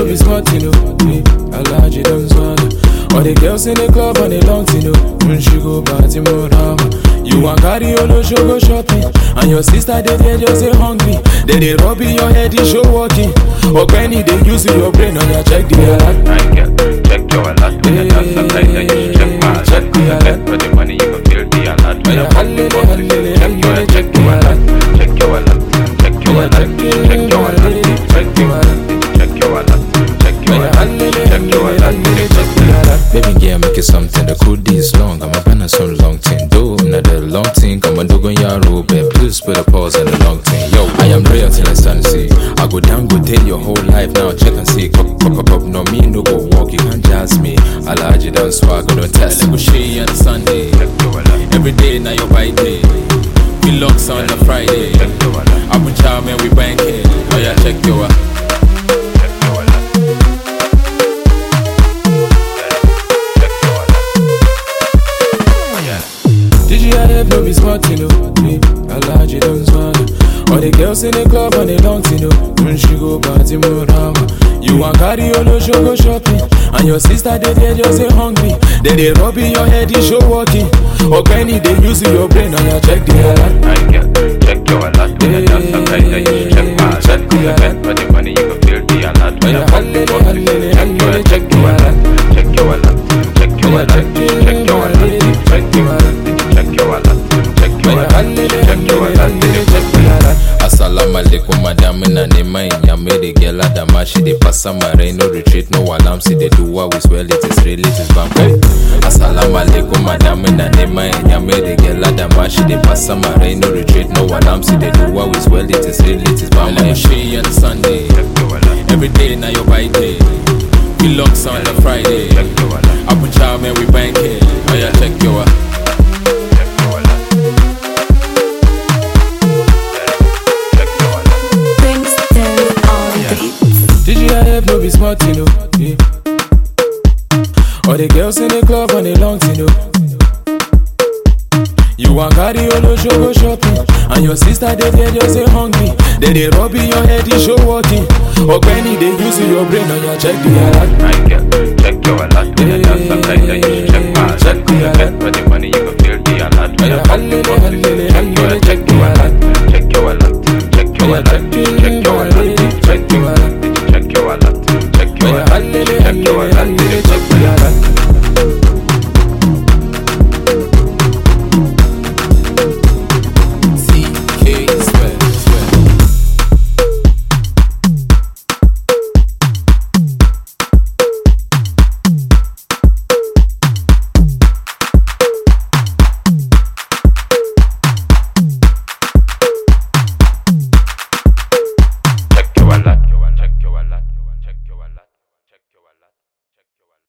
be smart, you know. I like you, don't swallow. All the girls in the club on the long, you know. When she go party more drama. You want carry your no show go shopping. And your sister they just say hungry. They rub in your head, you show walking. Or Benny, they use your brain on your check the alert. Check your alert. When you dance sometimes you should check my alert. Check the alert. For the money you can feel the alert. When you pop the bottle, check your alert. Check your alert. Check your alert. Check your alert. Check your alert. Check your alert. Check your alert. Check your alert. Baby girl, make it something. The cool is long. I'm a banner some long thing. Do another long thing. Come on, do go your robe. Please put a pause on the long thing. Yo, I am real till I stand to see. I go down, go tell your whole life now. Check and see. Pop. No me, no go walk. You can't jazz me. I like you down swag. I don't tell. Go she on a Sunday. Every day now your by day. We locks on a Friday. I'm with charm and we banking. Oh yeah, check your DGIF no be smart, you know. I like you, don't swallow. All the girls in the club on the long, you know. When she go party more drama. You want carry your no show go shopping. And your sister they just say hungry. They rub in your head, you show walking. Or Benny, they use your brain and you check the alert. Check your alert. When you dance sometimes you should check my alert. Check the alert. For the money you can feel the alert. When you pop the bottle, check your alert. Check your alert. Check your alert. Check your alert. Check your alert. Check your alert. Check your alert. Check your alert. Assalamu alaikum, madam, in a name, I made a girl at the match. They pass some rain, no retreat, no alarm. See, they do what we well, it is real, it is vampire. Assalamu alaikum, madam, in a name, I made a girl at the match. They pass some rain, no retreat, no alarm. See, they do what we well, it is real, it is vampire. She on a Sunday, every day now your by day. We locks on a Friday. I put charm and we banking. Oh yeah, check your DGIF no be smart, you know. All the girls in the club on the long, you know. You want carry your no show go shopping. And your sister they just say hungry. They rub in your head, you show walking. Or Benny, they use your brain on your check the alert. Check your alert. When you dance sometimes you should check my alert. Check the alert. For the money you can feel the alert. When you pop the